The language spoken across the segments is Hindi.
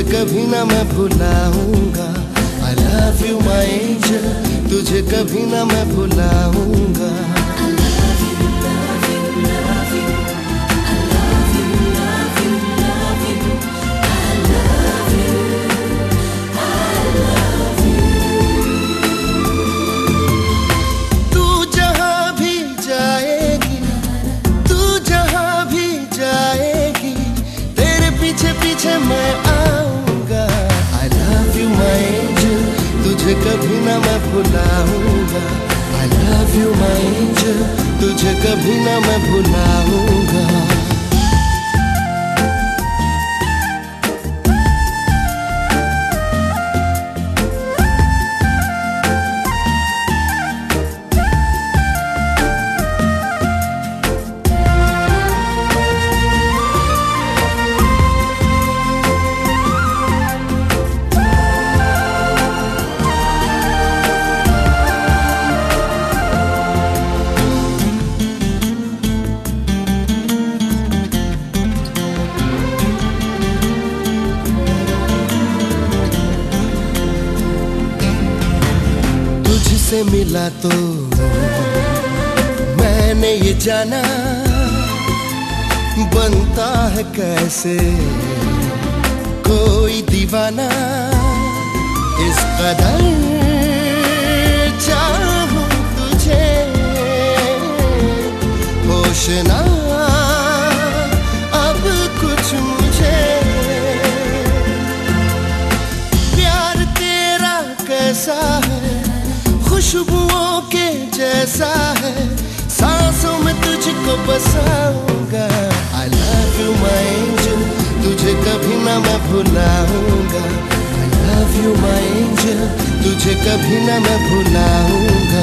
कभी ना मैं भुलाऊंगा। I love you my angel, तुझे कभी ना मैं भुलाऊंगा। मैं आऊंगा। I love you my angel, तुझे कभी ना मैं भुलाऊंगा। I love you my angel, तुझे कभी ना मैं भुलाऊंगा। तुझसे मिला तो मैंने ये जाना, बनता है कैसे कोई दीवाना। इस कदर चाहूं तुझे, होश ना अब कुछ मुझे। प्यार तेरा कैसा है, खुशबुओं के जैसा है, सांसों में तुझको बसाऊंगा। I love you my angel, तुझे कभी ना मैं भुलाऊंगा। I love you my angel, तुझे कभी ना मैं भुलाऊंगा।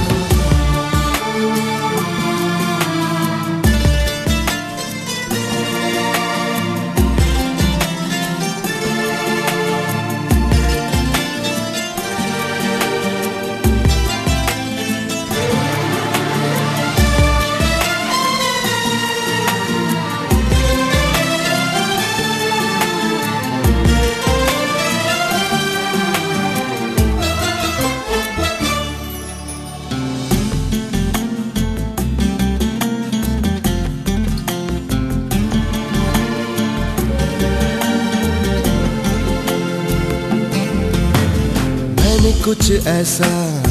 कुछ ऐसा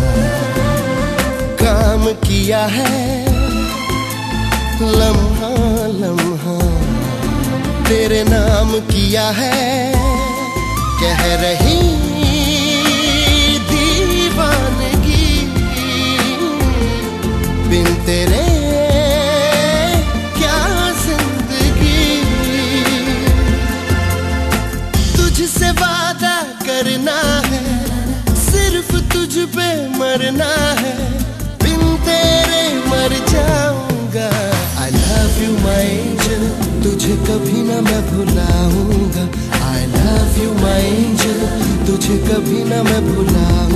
काम किया है, लम्हा लम्हा तेरे नाम किया है। कह रही दीवानगी बिन तेरे क्या जिंदगी। तुझसे वादा करना है, सिर्फ तुझ पे मरना है, बिन तेरे मर जाऊंगा। I love you my angel, तुझे कभी ना मैं भुलाऊंगा। I love you my angel, तुझे कभी ना मैं भुलाऊंगा।